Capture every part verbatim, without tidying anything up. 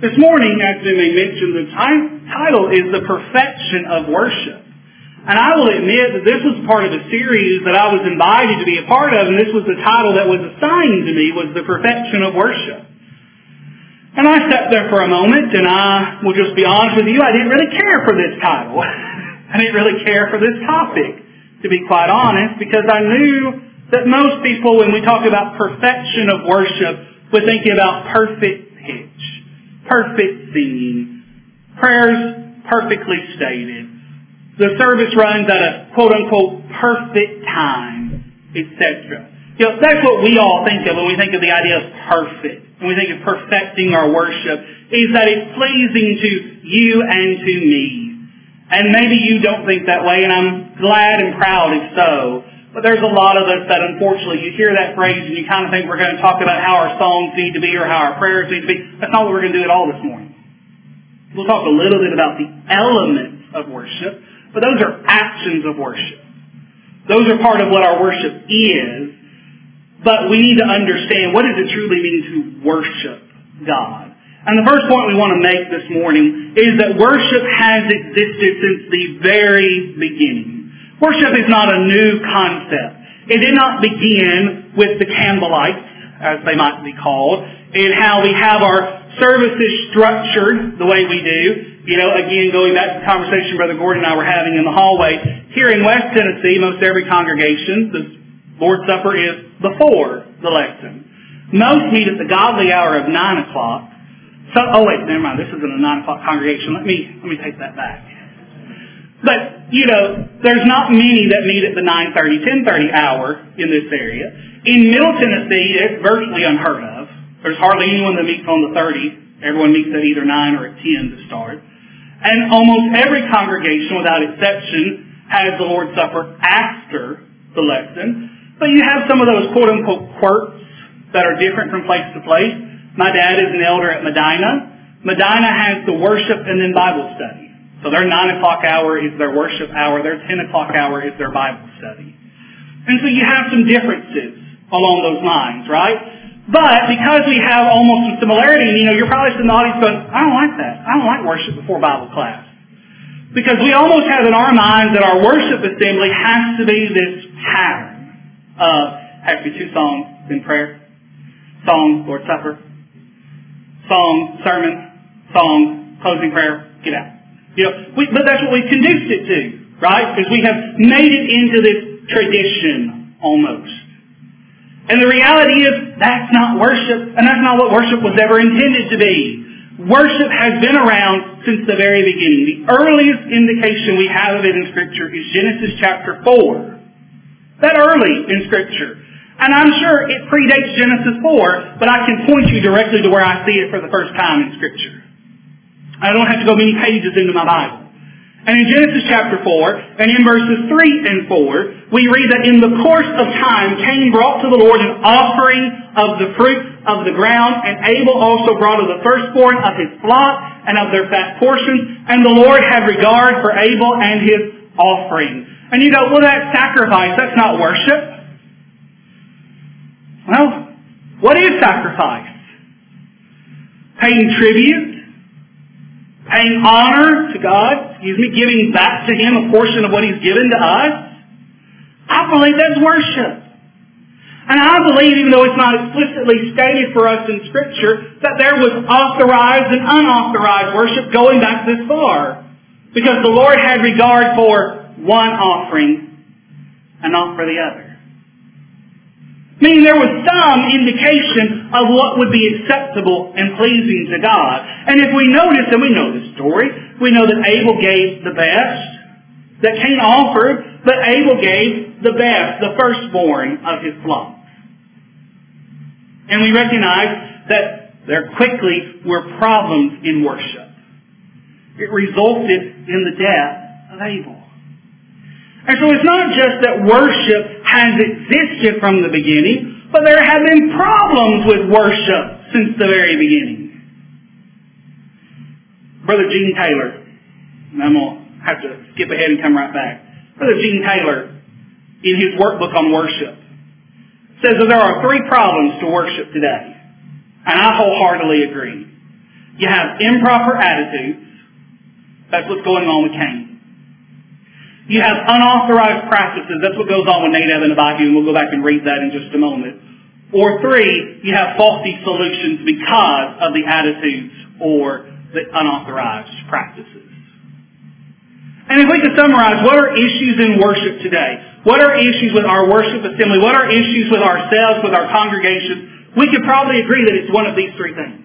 This morning, as we may mention, the t- title is The Perfection of Worship. And I will admit that this was part of a series that I was invited to be a part of, and this was the title that was assigned to me, was The Perfection of Worship. And I sat there for a moment, and I will just be honest with you, I didn't really care for this title. I didn't really care for this topic, to be quite honest, because I knew that most people, when we talk about perfection of worship, we're thinking about perfect pitch, perfect singing, prayers perfectly stated. The service runs at a quote-unquote perfect time, et cetera. You know, that's what we all think of when we think of the idea of perfect. When we think of perfecting our worship, is that it's pleasing to you and to me. And maybe you don't think that way, and I'm glad and proud if so. But there's a lot of us that unfortunately you hear that phrase and you kind of think we're going to talk about how our songs need to be or how our prayers need to be. That's not what we're going to do at all this morning. We'll talk a little bit about the elements of worship. But those are actions of worship. Those are part of what our worship is. But we need to understand, what does it truly mean to worship God? And the first point we want to make this morning is that worship has existed since the very beginning. Worship is not a new concept. It did not begin with the Campbellites, as they might be called, in how we have our services structured the way we do. You know, again, going back to the conversation Brother Gordon and I were having in the hallway, here in West Tennessee, most every congregation, the Lord's Supper is before the lesson. Most meet at the godly hour of nine o'clock. So, oh wait, never mind, this isn't a nine o'clock congregation. Let me, let me take that back. But, you know, there's not many that meet at the nine thirty, ten thirty hour in this area. In Middle Tennessee, it's virtually unheard of. There's hardly anyone that meets on the thirty. Everyone meets at either nine or at ten to start. And almost every congregation, without exception, has the Lord's Supper after the lesson. But you have some of those quote-unquote quirks that are different from place to place. My dad is an elder at Medina. Medina has the worship and then Bible study. So their nine o'clock hour is their worship hour. Their ten o'clock hour is their Bible study. And so you have some differences along those lines, right? But because we have almost some similarity, you know, you're probably sitting in the audience going, I don't like that. I don't like worship before Bible class. Because we almost have in our minds that our worship assembly has to be this pattern of, has to be two songs, then prayer, song, Lord's Supper, song, sermon, song, closing prayer, get out. You know, we, but that's what we've conduced it to, right? Because we have made it into this tradition almost. And the reality is, that's not worship, and that's not what worship was ever intended to be. Worship has been around since the very beginning. The earliest indication we have of it in Scripture is Genesis chapter four. That early in Scripture. And I'm sure it predates Genesis four, but I can point you directly to where I see it for the first time in Scripture. I don't have to go many pages into my Bible. And in Genesis chapter four, and in verses three and four, we read that in the course of time, Cain brought to the Lord an offering of the fruit of the ground, and Abel also brought of the firstborn of his flock and of their fat portions, and the Lord had regard for Abel and his offering. And you go, well, that's sacrifice. That's not worship. Well, what is sacrifice? Paying tribute. Paying honor to God, excuse me, giving back to Him a portion of what He's given to us. I believe that's worship. And I believe, even though it's not explicitly stated for us in Scripture, that there was authorized and unauthorized worship going back this far. Because the Lord had regard for one offering and not for the other. Meaning there was some indication of what would be acceptable and pleasing to God. And if we notice, and we know the story, we know that Abel gave the best that Cain offered, but Abel gave the best, the firstborn of his flock. And we recognize that there quickly were problems in worship. It resulted in the death of Abel. And so it's not just that worship has existed from the beginning, but there have been problems with worship since the very beginning. Brother Gene Taylor, and I'm going to have to skip ahead and come right back. Brother Gene Taylor, in his workbook on worship, says that there are three problems to worship today. And I wholeheartedly agree. You have improper attitudes. That's what's going on with Cain. You have unauthorized practices. That's what goes on with Nadab and Abihu, and we'll go back and read that in just a moment. Or three, you have faulty solutions because of the attitudes or the unauthorized practices. And if we could summarize, what are issues in worship today? What are issues with our worship assembly? What are issues with ourselves, with our congregation? We could probably agree that it's one of these three things.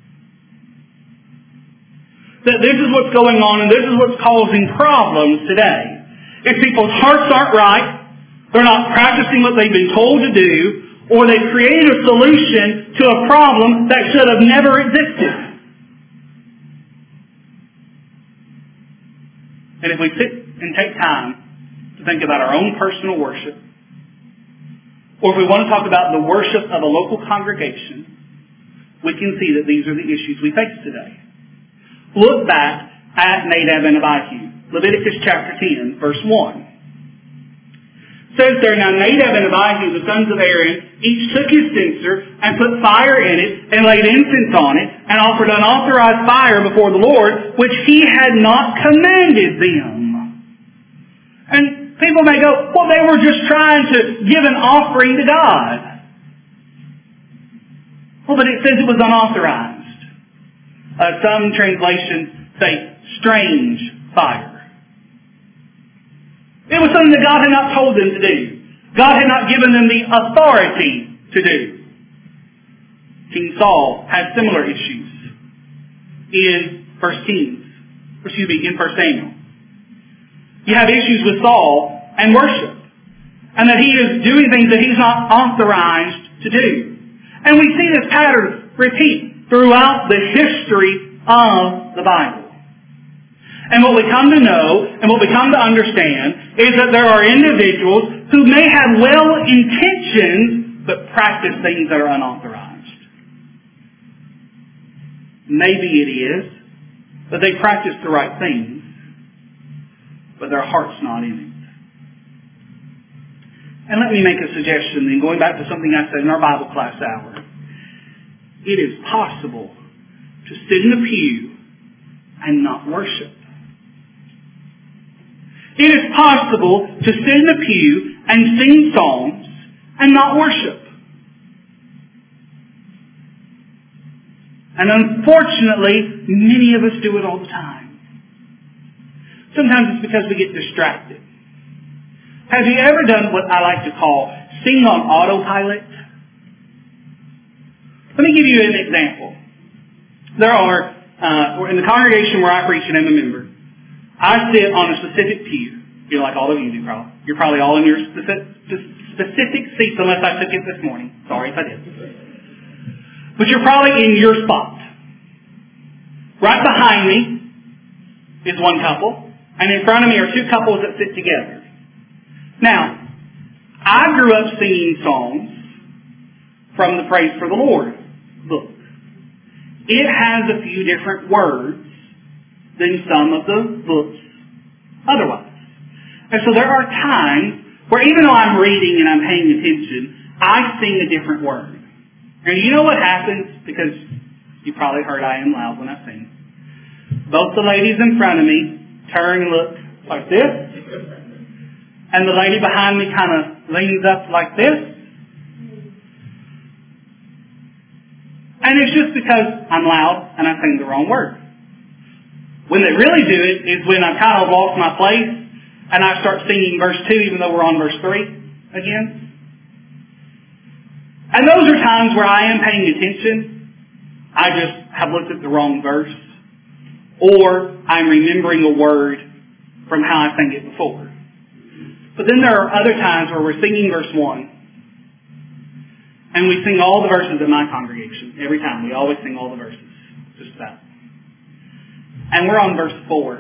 That this is what's going on and this is what's causing problems today. If people's hearts aren't right, they're not practicing what they've been told to do, or they've created a solution to a problem that should have never existed. And if we sit and take time to think about our own personal worship, or if we want to talk about the worship of a local congregation, we can see that these are the issues we face today. Look back at Nadab and Abihu. Leviticus chapter ten, verse one. It says there, Now Nadab and Abihu, the sons of Aaron, each took his censer and put fire in it and laid incense on it and offered unauthorized fire before the Lord, which he had not commanded them. And people may go, well, they were just trying to give an offering to God. Well, but it says it was unauthorized. Uh, some translations say strange fire. It was something that God had not told them to do. God had not given them the authority to do. King Saul had similar issues in First Kings, excuse me, in First Samuel. You have issues with Saul and worship, and that he is doing things that he's not authorized to do. And we see this pattern repeat throughout the history of the Bible. And what we come to know and what we come to understand is that there are individuals who may have well intentions but practice things that are unauthorized. Maybe it is that they practice the right things, but their heart's not in it. And let me make a suggestion then, going back to something I said in our Bible class hour. It is possible to sit in the pew and not worship. It is possible to sit in the pew and sing songs and not worship. And unfortunately, many of us do it all the time. Sometimes it's because we get distracted. Have you ever done what I like to call sing on autopilot? Let me give you an example. There are, uh, in the congregation where I preach and am a member, I sit on a specific pew. You know, like all of you do probably. You're probably all in your specific, specific seats unless I took it this morning. Sorry if I did. But you're probably in your spot. Right behind me is one couple, and in front of me are two couples that sit together. Now, I grew up singing songs from the Praise for the Lord book. It has a few different words than some of the books otherwise. And so there are times where even though I'm reading and I'm paying attention, I sing a different word. And you know what happens? Because you probably heard I am loud when I sing. Both the ladies in front of me turn and look like this. And the lady behind me kind of leans up like this. And it's just because I'm loud and I sing the wrong word. When they really do it is when I've kind of lost my place and I start singing verse two even though we're on verse three again. And those are times where I am paying attention. I just have looked at the wrong verse. Or I'm remembering a word from how I sang it before. But then there are other times where we're singing verse one. And we sing all the verses in my congregation. Every time. We always sing all the verses. Just about. And we're on verse four.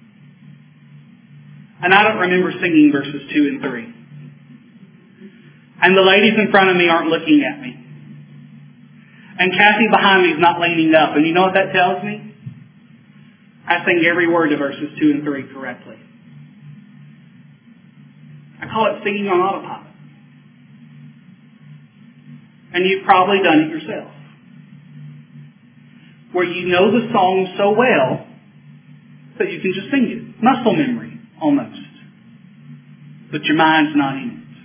And I don't remember singing verses two and three. And the ladies in front of me aren't looking at me. And Kathy behind me is not leaning up. And you know what that tells me? I sing every word of verses two and three correctly. I call it singing on autopilot. And you've probably done it yourself. where you know the song so well that you can just sing it. Muscle memory, almost. But your mind's not in it.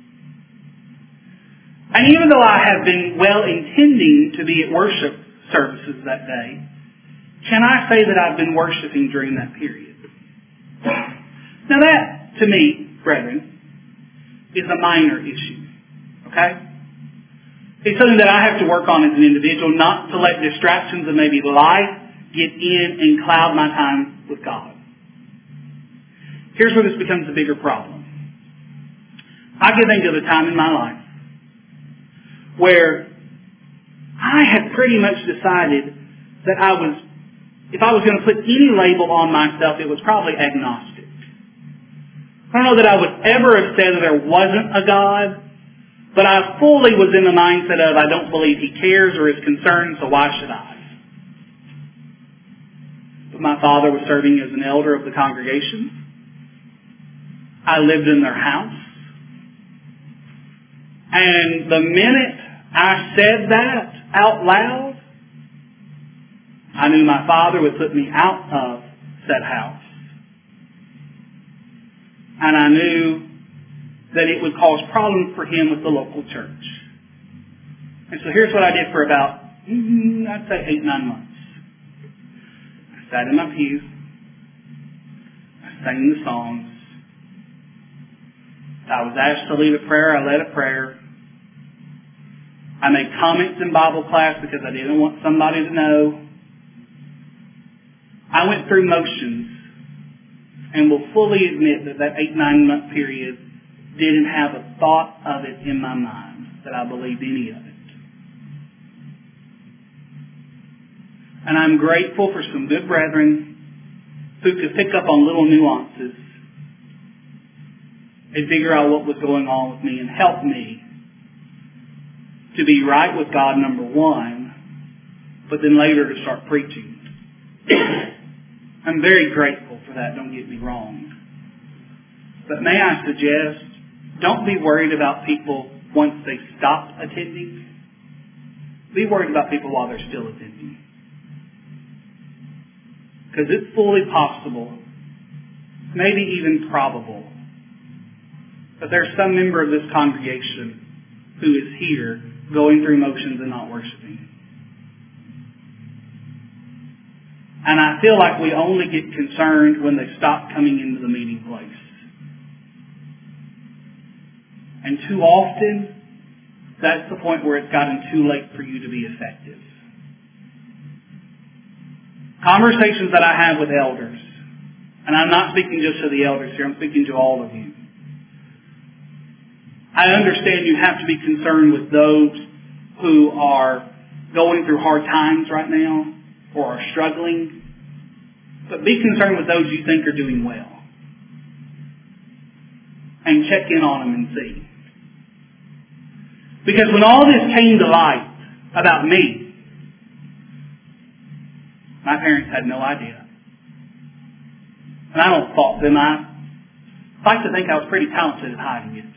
And even though I have been well intending to be at worship services that day, can I say that I've been worshiping during that period? Now that, to me, brethren, is a minor issue. Okay? It's something that I have to work on as an individual, not to let distractions of maybe life get in and cloud my time with God. Here's where this becomes a bigger problem. I can think of a time in my life where I had pretty much decided that I was, if I was going to put any label on myself, it was probably agnostic. I don't know that I would ever have said that there wasn't a God, but I fully was in the mindset of I don't believe He cares or is concerned, so why should I? But my father was serving as an elder of the congregation. I lived in their house. And the minute I said that out loud, I knew my father would put me out of said house. And I knew that it would cause problems for him with the local church. And so here's what I did for about, I'd say eight, nine months. I sat in my pew. I sang the songs. I was asked to lead a prayer. I led a prayer. I made comments in Bible class because I didn't want somebody to know. I went through motions and will fully admit that that eight, nine month period didn't have a thought of it in my mind that I believed any of it. And I'm grateful for some good brethren who could pick up on little nuances and figure out what was going on with me and help me to be right with God, number one, but then later to start preaching. I'm very grateful for that, don't get me wrong. But may I suggest, don't be worried about people once they stop attending. Be worried about people while they're still attending. Because it's fully possible, maybe even probable, that there's some member of this congregation who is here going through motions and not worshiping. And I feel like we only get concerned when they stop coming into the meeting place. And too often, that's the point where it's gotten too late for you to be effective. Conversations that I have with elders, and I'm not speaking just to the elders here, I'm speaking to all of you. I understand you have to be concerned with those who are going through hard times right now or are struggling, but be concerned with those you think are doing well. And check in on them and see. Because when all this came to light about me, my parents had no idea. And I don't fault them. I like to think I was pretty talented at hiding it.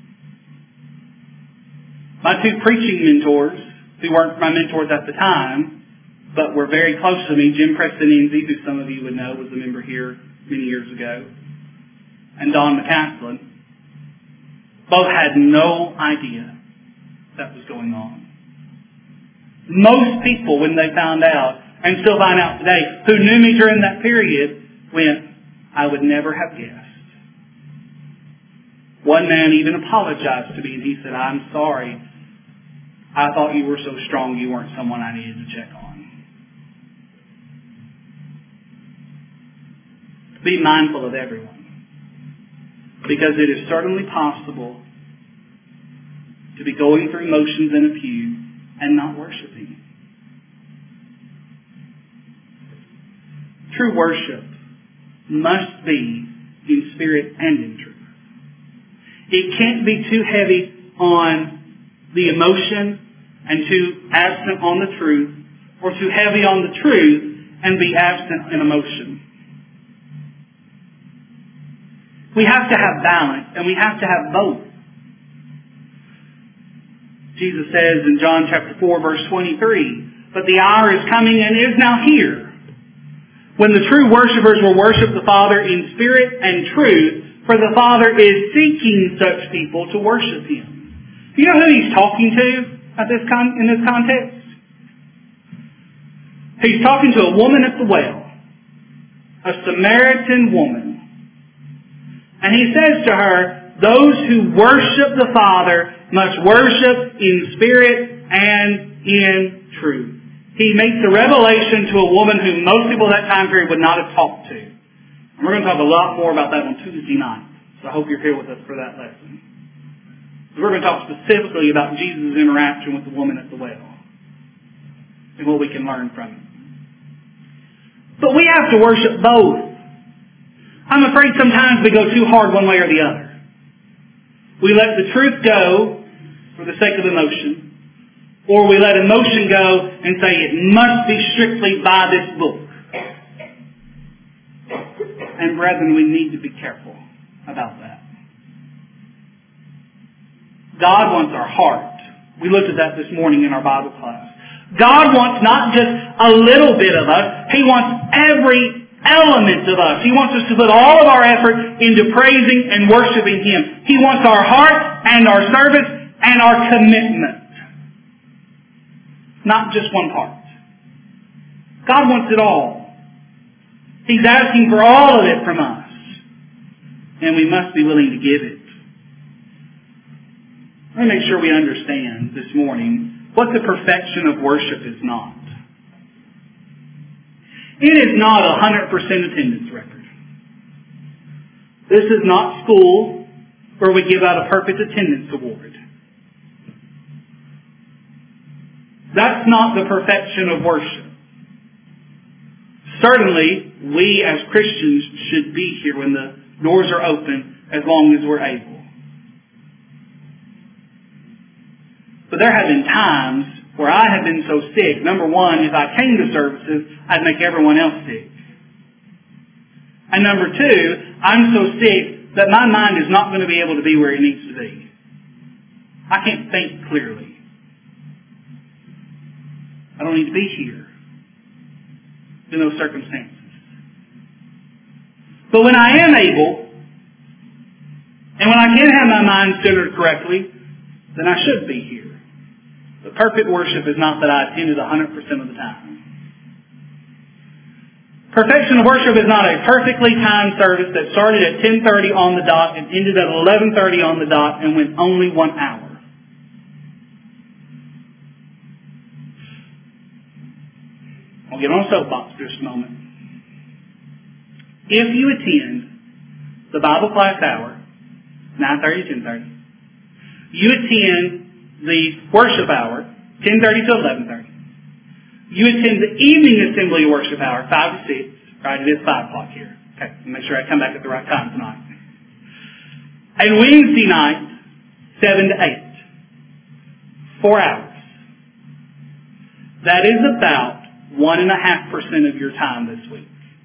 My two preaching mentors, who weren't my mentors at the time, but were very close to me, Jim Preston Enzi, who some of you would know was a member here many years ago, and Don McCaslin, both had no idea that was going on. Most people, when they found out, and still find out today, who knew me during that period, went, I would never have guessed. One man even apologized to me and he said, I'm sorry. I thought you were so strong you weren't someone I needed to check on. Be mindful of everyone. Because it is certainly possible to be going through motions in a pew and not worshiping. True worship must be in spirit and in truth. It can't be too heavy on the emotion and too absent on the truth, or too heavy on the truth and be absent in emotion. We have to have balance, and we have to have both. Jesus says in John chapter four, verse twenty-three, But the hour is coming and is now here when the true worshipers will worship the Father in spirit and truth, for the Father is seeking such people to worship Him. Do you know who He's talking to at this con- in this context? He's talking to a woman at the well, a Samaritan woman. And He says to her, those who worship the Father must worship in spirit and in truth. He makes a revelation to a woman whom most people at that time period would not have talked to. And we're going to talk a lot more about that on Tuesday night. So I hope you're here with us for that lesson. So we're going to talk specifically about Jesus' interaction with the woman at the well and what we can learn from it. But we have to worship both. I'm afraid sometimes we go too hard one way or the other. We let the truth go for the sake of emotion. Or we let emotion go and say it must be strictly by this book. And brethren, we need to be careful about that. God wants our heart. We looked at that this morning in our Bible class. God wants not just a little bit of us. He wants every element of us. He wants us to put all of our effort into praising and worshiping Him. He wants our heart and our service and our commitment. Not just one part. God wants it all. He's asking for all of it from us. And we must be willing to give it. Let me make sure we understand this morning what the perfection of worship is not. It is not a one hundred percent attendance record. This is not school where we give out a perfect attendance award. That's not the perfection of worship. Certainly, we as Christians should be here when the doors are open as long as we're able. But there have been times where I have been so sick. Number one, if I came to services, I'd make everyone else sick. And number two, I'm so sick that my mind is not going to be able to be where it needs to be. I can't think clearly. I don't need to be here in those circumstances. But when I am able, and when I can have my mind centered correctly, then I should be here. But perfect worship is not that I attended one hundred percent of the time. Perfection of worship is not a perfectly timed service that started at ten thirty on the dot and ended at eleven thirty on the dot and went only one hour. I'll get on a soapbox for just a moment. If you attend the Bible class hour, nine thirty to ten thirty, you attend the worship hour, ten thirty to eleven thirty, you attend the evening assembly worship hour, five to six, right? It is five o'clock here. Okay, make sure I come back at the right time tonight. And Wednesday night, seven to eight, four hours. That is about one and a half percent of your time this week.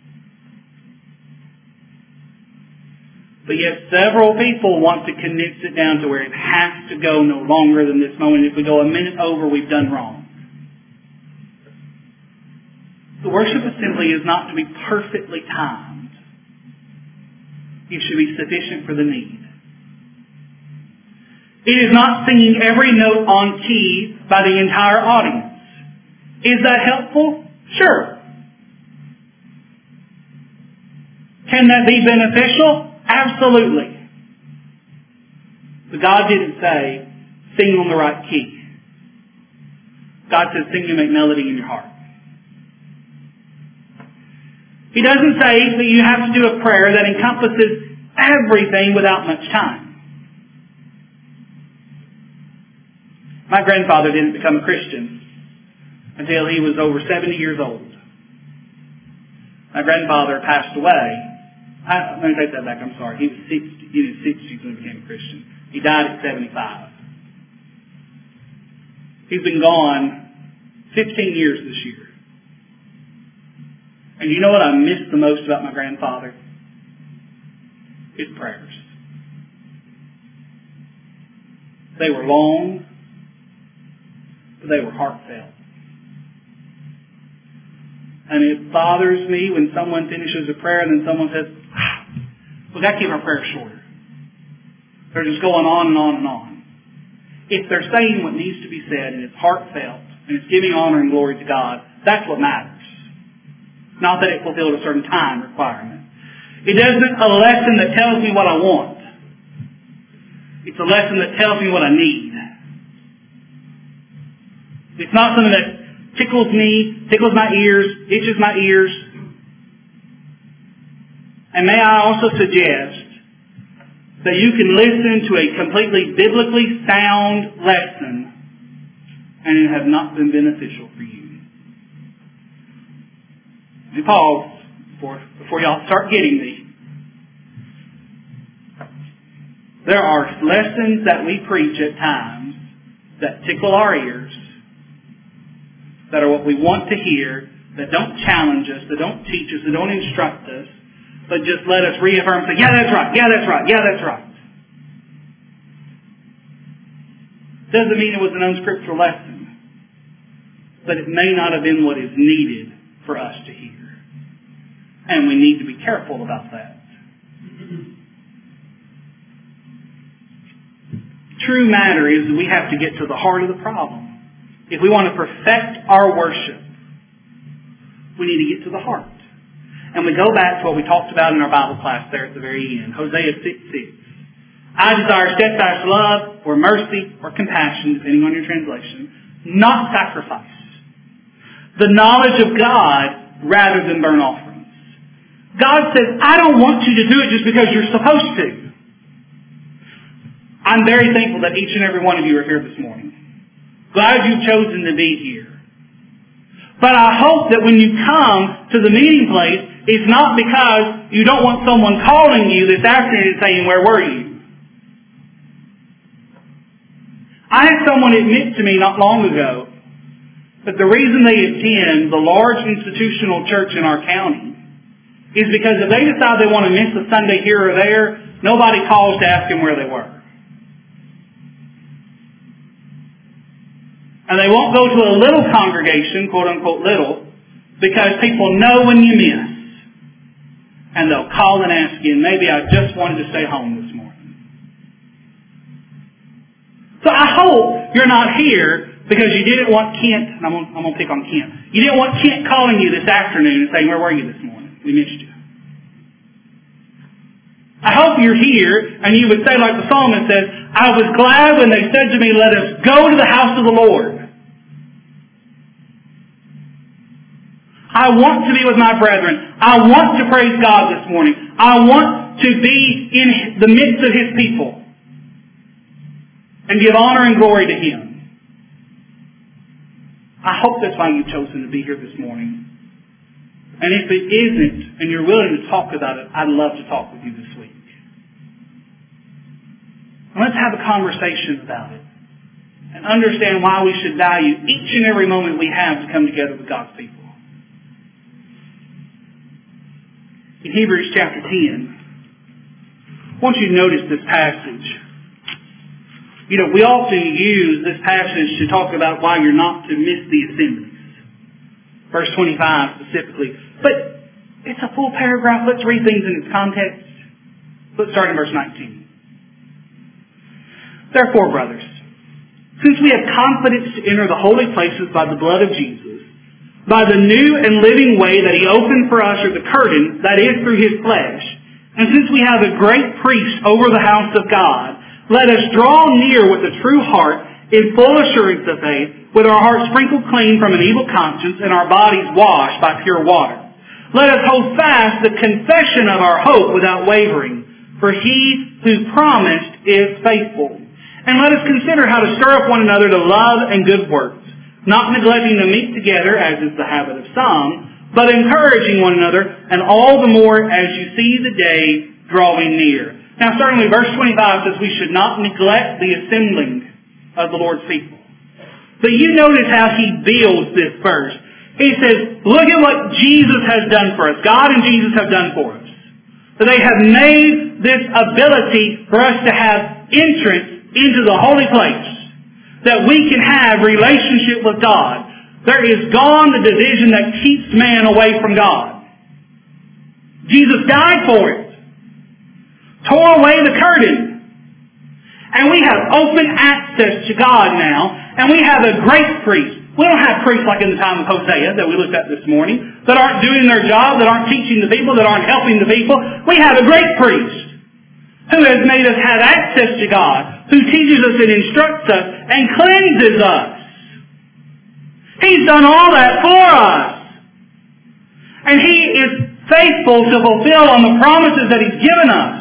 But yet several people want to condense it down to where it has to go no longer than this moment. If we go a minute over, we've done wrong. The worship assembly is not to be perfectly timed. It should be sufficient for the need. It is not singing every note on key by the entire audience. Is that helpful? Sure. Can that be beneficial? Absolutely. But God didn't say, sing on the right key. God says, sing to make melody in your heart. He doesn't say that you have to do a prayer that encompasses everything without much time. My grandfather didn't become a Christian until he was over seventy years old. My grandfather passed away. I, let me take that back. I'm sorry. He was sixty. He was sixty when he became a Christian. He died at seventy-five. He's been gone fifteen years this year. And you know what I miss the most about my grandfather? His prayers. They were long, but they were heartfelt. And it bothers me when someone finishes a prayer and then someone says, ah, we've got to keep our prayer shorter. They're just going on and on and on. If they're saying what needs to be said and it's heartfelt and it's giving honor and glory to God, that's what matters. Not that it fulfilled a certain time requirement. It isn't a lesson that tells me what I want. It's a lesson that tells me what I need. It's not something that tickles me, tickles my ears, itches my ears. And may I also suggest that you can listen to a completely biblically sound lesson and it have not been beneficial for you. Let me pause before, before y'all start getting me. There are lessons that we preach at times that tickle our ears, that are what we want to hear, that don't challenge us, that don't teach us, that don't instruct us, but just let us reaffirm and say, yeah, that's right, yeah, that's right, yeah, that's right. Doesn't mean it was an unscriptural lesson, but it may not have been what is needed for us to hear. And we need to be careful about that. True matter is that we have to get to the heart of the problem. If we want to perfect our worship, we need to get to the heart. And we go back to what we talked about in our Bible class there at the very end. Hosea six six. I desire steadfast love or mercy or compassion, depending on your translation, not sacrifice. The knowledge of God rather than burnt offerings. God says, I don't want you to do it just because you're supposed to. I'm very thankful that each and every one of you are here this morning. Glad you've chosen to be here. But I hope that when you come to the meeting place, it's not because you don't want someone calling you this afternoon and saying, where were you? I had someone admit to me not long ago that the reason they attend the large institutional church in our county is because if they decide they want to miss a Sunday here or there, nobody calls to ask them where they were. And they won't go to a little congregation, quote unquote little, because people know when you miss. And they'll call and ask you, and maybe I just wanted to stay home this morning. So I hope you're not here because you didn't want Kent, and I'm going, I'm going to pick on Kent. You didn't want Kent calling you this afternoon and saying, where were you this morning? We missed you. I hope you're here and you would say like the psalmist says, I was glad when they said to me, let us go to the house of the Lord. I want to be with my brethren. I want to praise God this morning. I want to be in the midst of His people and give honor and glory to Him. I hope that's why you've chosen to be here this morning. And if it isn't, and you're willing to talk about it, I'd love to talk with you this week. And let's have a conversation about it and understand why we should value each and every moment we have to come together with God's people. In Hebrews chapter ten, I want you to notice this passage. You know, we often use this passage to talk about why you're not to miss the assemblies. Verse twenty-five specifically. But it's a full paragraph. Let's read things in its context. Let's start in verse nineteen. Therefore, brothers, since we have confidence to enter the holy places by the blood of Jesus, by the new and living way that He opened for us through the curtain, that is through His flesh, and since we have a great priest over the house of God, let us draw near with a true heart in full assurance of faith, with our hearts sprinkled clean from an evil conscience and our bodies washed by pure water. Let us hold fast the confession of our hope without wavering, for He who promised is faithful. And let us consider how to stir up one another to love and good works, not neglecting to meet together, as is the habit of some, but encouraging one another, and all the more as you see the day drawing near. Now, certainly, verse twenty-five says we should not neglect the assembling of the Lord's people. But you notice how he builds this verse. He says, look at what Jesus has done for us. God and Jesus have done for us. That they have made this ability for us to have entrance into the holy place. That we can have relationship with God. There is gone the division that keeps man away from God. Jesus died for it. Tore away the curtain. And we have open access to God now. And we have a great priest. We don't have priests like in the time of Hosea that we looked at this morning, that aren't doing their job, that aren't teaching the people, that aren't helping the people. We have a great priest who has made us have access to God, who teaches us and instructs us and cleanses us. He's done all that for us. And He is faithful to fulfill on the promises that He's given us.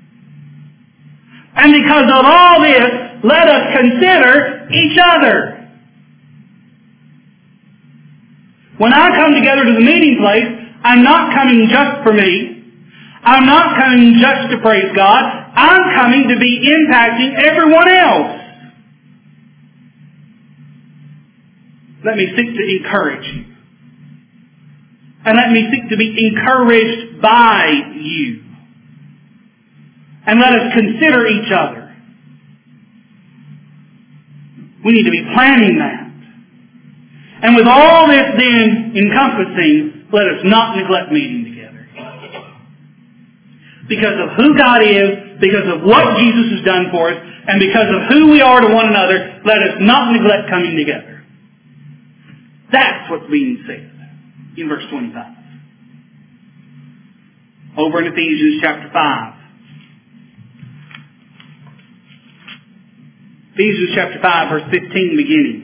And because of all this, let us consider each other. When I come together to the meeting place, I'm not coming just for me. I'm not coming just to praise God. I'm coming to be impacting everyone else. Let me seek to encourage you. And let me seek to be encouraged by you. And let us consider each other. We need to be planning that. And with all this then encompassing, let us not neglect meeting together. Because of who God is, because of what Jesus has done for us, and because of who we are to one another, let us not neglect coming together. That's what's being said in verse twenty-five. Over in Ephesians chapter five. Ephesians chapter five, verse fifteen beginning.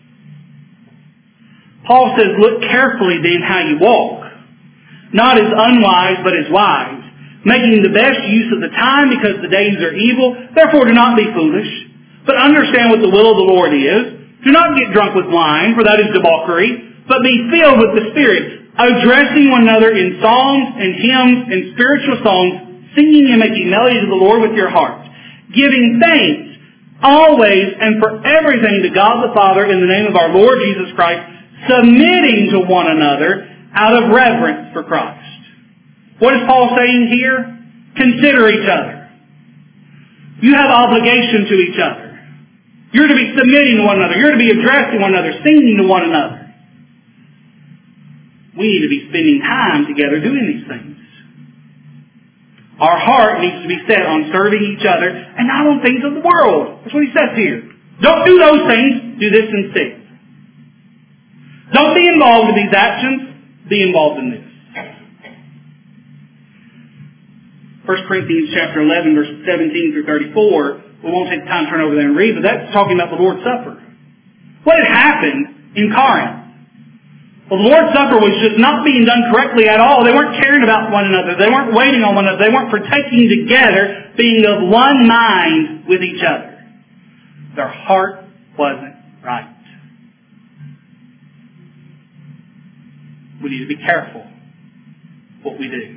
Paul says, look carefully then how you walk, not as unwise, but as wise, making the best use of the time because the days are evil. Therefore do not be foolish, but understand what the will of the Lord is. Do not get drunk with wine, for that is debauchery, but be filled with the Spirit, addressing one another in psalms and hymns and spiritual songs, singing and making melody to the Lord with your hearts, giving thanks always and for everything to God the Father in the name of our Lord Jesus Christ, submitting to one another out of reverence for Christ. What is Paul saying here? Consider each other. You have obligation to each other. You're to be submitting to one another. You're to be addressing one another, singing to one another. We need to be spending time together doing these things. Our heart needs to be set on serving each other and not on things of the world. That's what he says here. Don't do those things. Do this instead. Don't be involved in these actions. Be involved in this. First Corinthians chapter eleven, verse seventeen through thirty-four. We won't take time to turn over there and read, but that's talking about the Lord's Supper. What had happened in Corinth? Well, the Lord's Supper was just not being done correctly at all. They weren't caring about one another. They weren't waiting on one another. They weren't partaking together, being of one mind with each other. Their heart wasn't right. We need to be careful what we do.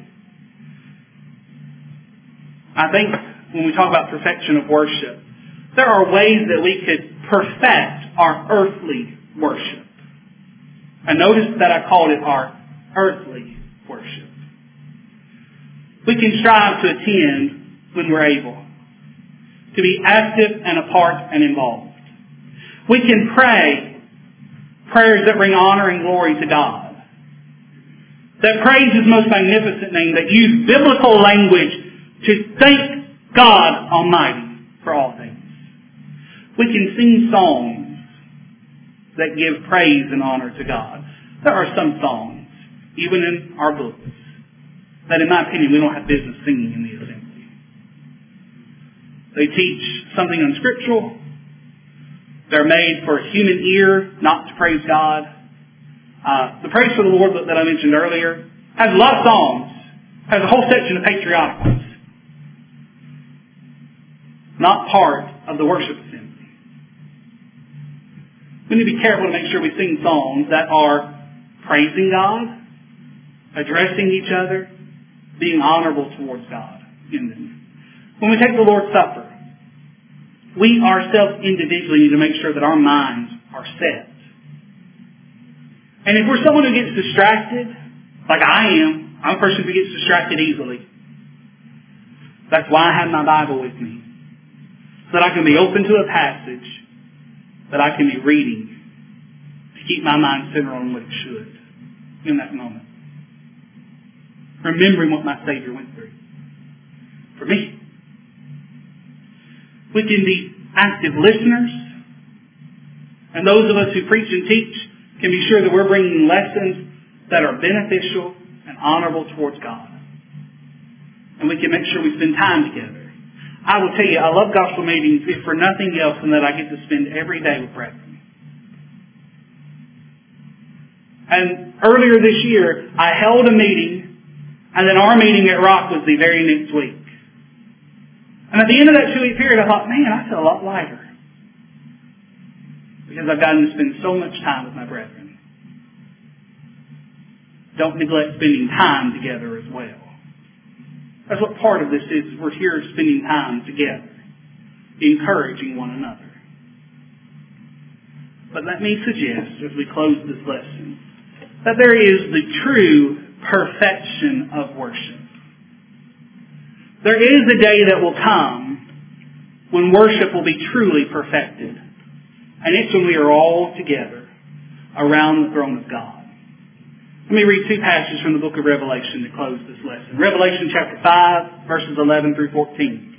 I think when we talk about perfection of worship, there are ways that we could perfect our earthly worship. And notice that I called it our earthly worship. We can strive to attend when we're able, to be active and a part and involved. We can pray prayers that bring honor and glory to God. That praise His most magnificent name, that use biblical language to thank God Almighty for all things. We can sing songs that give praise and honor to God. There are some songs, even in our books, that in my opinion we don't have business singing in the assembly. They teach something unscriptural. They're made for a human ear, not to praise God. Uh, the Praise for the Lord that I mentioned earlier has a lot of songs, has a whole section of patriotic ones. Not part of the worship assembly. We need to be careful to make sure we sing songs that are praising God, addressing each other, being honorable towards God in them. When we take the Lord's Supper, we ourselves individually need to make sure that our minds are set. And if we're someone who gets distracted, like I am, I'm a person who gets distracted easily. That's why I have my Bible with me. So that I can be open to a passage that I can be reading, keep my mind centered on what it should in that moment. Remembering what my Savior went through for me. We can be active listeners, and those of us who preach and teach can be sure that we're bringing lessons that are beneficial and honorable towards God. And we can make sure we spend time together. I will tell you, I love gospel meetings if for nothing else than that I get to spend every day with brethren. And earlier this year, I held a meeting, and then our meeting at Rock was the very next week. And at the end of that two-week period, I thought, man, I feel a lot lighter. Because I've gotten to spend so much time with my brethren. Don't neglect spending time together as well. That's what part of this is. We're here spending time together, encouraging one another. But let me suggest, as we close this lesson, that there is the true perfection of worship. There is a day that will come when worship will be truly perfected. And it's when we are all together around the throne of God. Let me read two passages from the book of Revelation to close this lesson. Revelation chapter five, verses eleven through fourteen.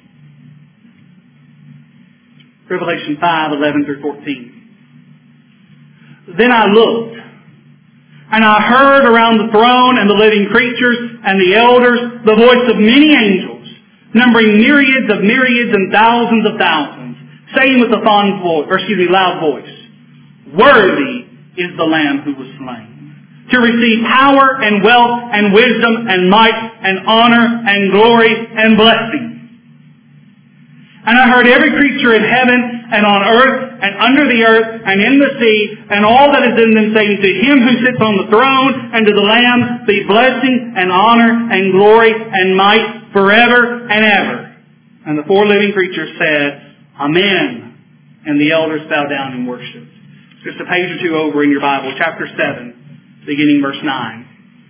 Revelation five, eleven through fourteen. Then I looked, and I heard around the throne and the living creatures and the elders the voice of many angels, numbering myriads of myriads and thousands of thousands, saying with a fond voice, or excuse me, loud voice, "Worthy is the Lamb who was slain, to receive power and wealth and wisdom and might and honor and glory and blessing." And I heard every creature in heaven and on earth and under the earth and in the sea and all that is in them saying, "To Him who sits on the throne and to the Lamb be blessing and honor and glory and might forever and ever." And the four living creatures said, "Amen." And the elders bowed down and worshipped. Just a page or two over in your Bible, chapter seven, beginning verse nine.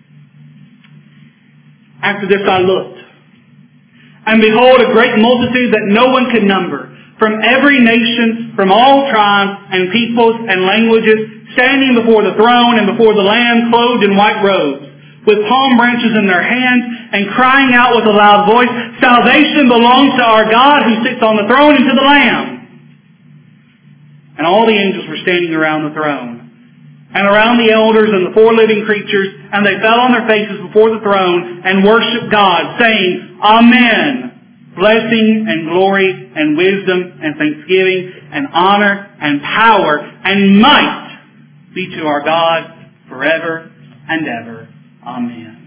"After this I looked, and behold, a great multitude that no one could number, from every nation, from all tribes and peoples and languages, standing before the throne and before the Lamb, clothed in white robes, with palm branches in their hands, and crying out with a loud voice, 'Salvation belongs to our God who sits on the throne and to the Lamb.' And all the angels were standing around the throne, and around the elders and the four living creatures, and they fell on their faces before the throne and worshipped God, saying, 'Amen. Blessing and glory and wisdom and thanksgiving and honor and power and might be to our God forever and ever. Amen.'"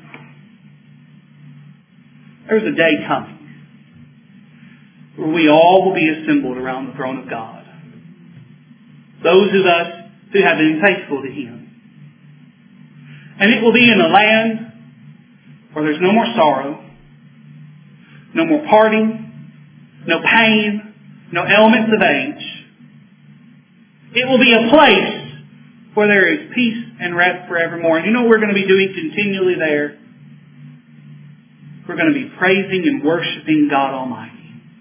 There's a day coming where we all will be assembled around the throne of God. Those of us who have been faithful to Him. And it will be in a land where there's no more sorrow, no more parting, no pain, no ailments of age. It will be a place where there is peace and rest forevermore. And you know what we're going to be doing continually there? We're going to be praising and worshiping God Almighty.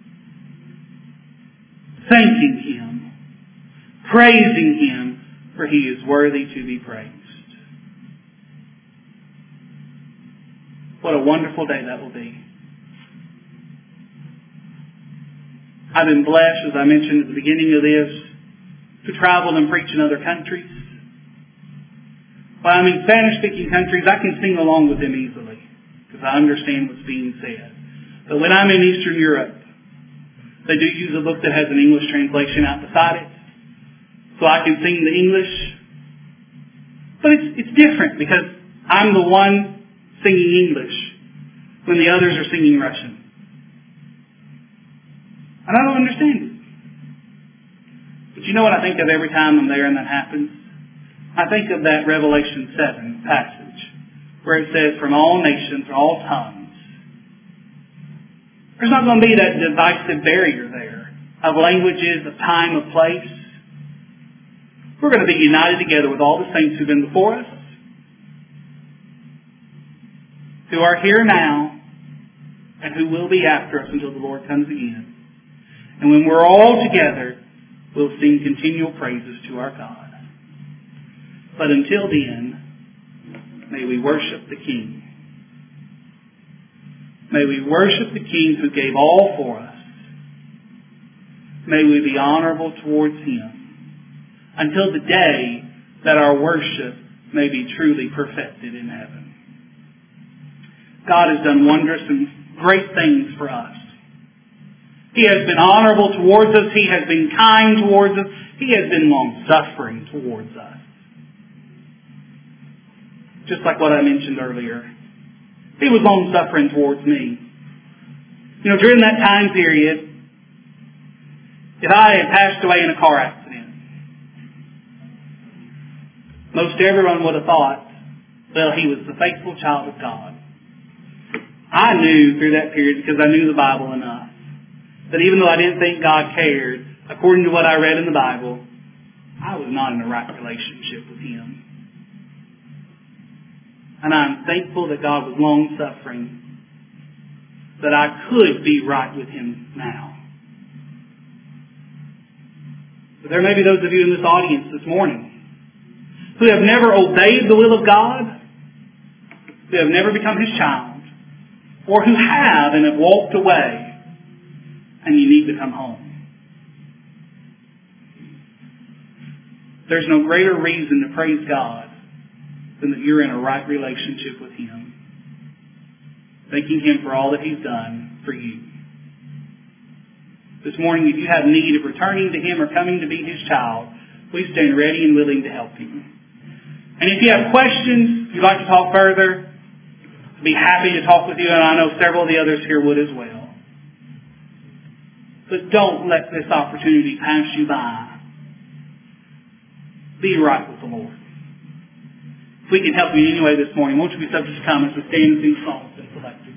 Thanking Him. Praising Him, for He is worthy to be praised. What a wonderful day that will be. I've been blessed, as I mentioned at the beginning of this, to travel and preach in other countries. When I'm in Spanish-speaking countries, I can sing along with them easily, because I understand what's being said. But when I'm in Eastern Europe, they do use a book that has an English translation out beside it, so I can sing the English. But it's, it's different, because I'm the one singing English when the others are singing Russian. And I don't understand it. But you know what I think of every time I'm there and that happens? I think of that Revelation seven passage where it says, "From all nations, from all tongues." There's not going to be that divisive barrier there of languages, of time, of place. We're going to be united together with all the saints who've been before us, who are here now, and who will be after us until the Lord comes again. And when we're all together, we'll sing continual praises to our God. But until then, may we worship the King. May we worship the King who gave all for us. May we be honorable towards Him until the day that our worship may be truly perfected in heaven. God has done wondrous and great things for us. He has been honorable towards us. He has been kind towards us. He has been long-suffering towards us. Just like what I mentioned earlier. He was long-suffering towards me. You know, during that time period, if I had passed away in a car accident, most everyone would have thought, well, he was the faithful child of God. I knew through that period, because I knew the Bible enough, that even though I didn't think God cared, according to what I read in the Bible, I was not in a right relationship with Him. And I'm thankful that God was long-suffering, that I could be right with Him now. But there may be those of you in this audience this morning who have never obeyed the will of God, who have never become His child, or who have and have walked away, and you need to come home. There's no greater reason to praise God than that you're in a right relationship with Him, thanking Him for all that He's done for you. This morning, if you have need of returning to Him or coming to be His child, please stand ready and willing to help you. And if you have questions, if you'd like to talk further, I'd be happy to talk with you, and I know several of the others here would as well. But don't let this opportunity pass you by. Be right with the Lord. If we can help you in any way this morning, won't you be subject to comments and stand and sing songs and select